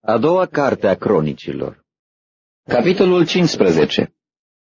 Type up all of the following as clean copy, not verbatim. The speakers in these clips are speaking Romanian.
A doua carte a Cronicilor. Capitolul 15.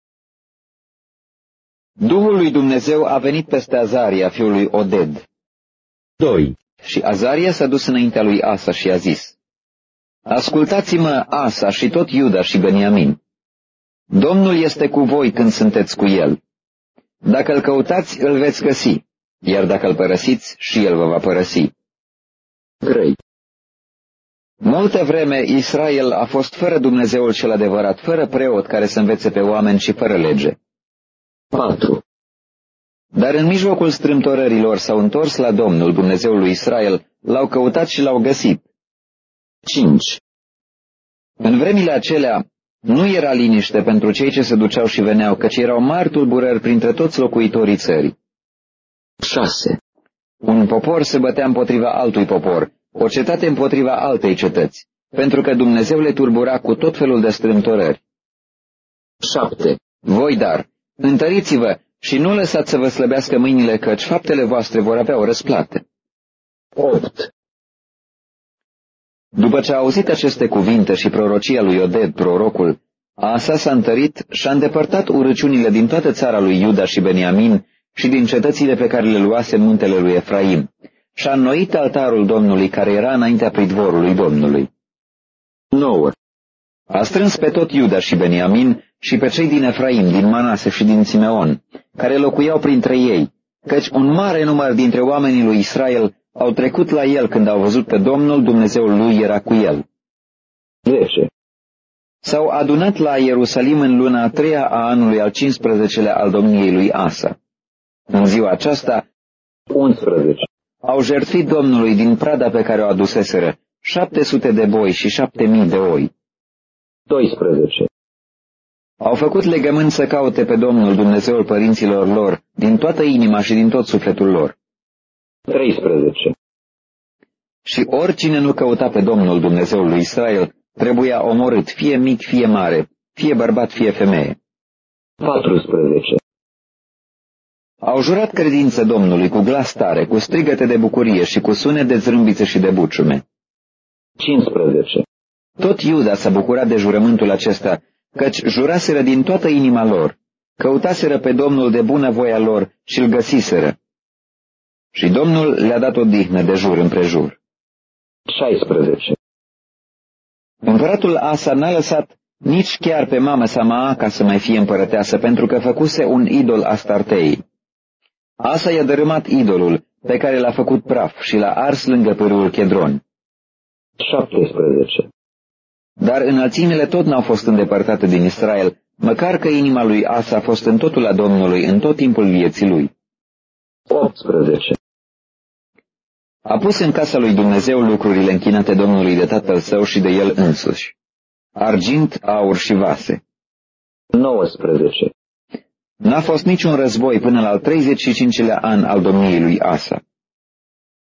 Duhul lui Dumnezeu a venit peste Azaria, fiul lui Oded. 2. Și Azaria s-a dus înaintea lui Asa și a zis: Ascultați-mă, Asa și tot Iuda și Beniamin. Domnul este cu voi când sunteți cu el. Dacă îl căutați, îl veți găsi, iar dacă îl părăsiți, și el vă va părăsi. 3. Multă vreme Israel a fost fără Dumnezeul cel adevărat, fără preot care să învețe pe oameni și fără lege. 4. Dar în mijlocul strâmtorărilor s-au întors la Domnul, Dumnezeul lui Israel, l-au căutat și l-au găsit. 5. În vremile acelea nu era liniște pentru cei ce se duceau și veneau, căci erau mari tulburări printre toți locuitorii țării. 6. Un popor se bătea împotriva altui popor, o cetate împotriva altei cetăți, pentru că Dumnezeu le turbura cu tot felul de strâmtorări. 7. Voi dar, întăriți-vă și nu lăsați să vă slăbească mâinile, căci faptele voastre vor avea o răsplată. 8. După ce a auzit aceste cuvinte și prorocia lui Oded, prorocul, Asa s-a întărit și a îndepărtat urăciunile din toată țara lui Iuda și Beniamin și din cetățile pe care le luase în muntele lui Efraim, și a înnoit altarul Domnului care era înaintea pridvorului Domnului. 9. A strâns pe tot Iuda și Beniamin și pe cei din Efraim, din Manase și din Simeon, care locuiau printre ei, căci un mare număr dintre oamenii lui Israel au trecut la el când au văzut că Domnul Dumnezeul lui era cu el. 10. S-au adunat la Ierusalim în luna a treia a anului al 15-lea al domniei lui Asa. În ziua aceasta, 11. Au jertfit Domnului din prada pe care o aduseseră 700 de boi și 7.000 de oi. 12. Au făcut legământ să caute pe Domnul Dumnezeul părinților lor din toată inima și din tot sufletul lor. 13. Și oricine nu căuta pe Domnul Dumnezeul lui Israel trebuia omorât, fie mic, fie mare, fie bărbat, fie femeie. 14. Au jurat credință Domnului cu glas tare, cu strigăte de bucurie și cu sunet de zrâmbițe și de buciume. 15. Tot Iuda s-a bucurat de jurământul acesta, căci juraseră din toată inima lor, căutaseră pe Domnul de bună voia lor și îl găsiseră. Și Domnul le-a dat odihnă de jur împrejur. 16. Împăratul Asa n-a lăsat nici chiar pe mama sa Maaca să mai fie împărăteasă, pentru că făcuse un idol Astartei. Asa i-a dărâmat idolul, pe care l-a făcut praf și l-a ars lângă pârâul Chedron. 17. Dar înălțimile tot n-au fost îndepărtate din Israel, măcar că inima lui Asa a fost în totul a Domnului în tot timpul vieții lui. 18. A pus în casa lui Dumnezeu lucrurile închinate Domnului de tatăl său și de el însuși, argint, aur și vase. 19. N-a fost niciun război până la al 35-lea an al domniei lui Asa.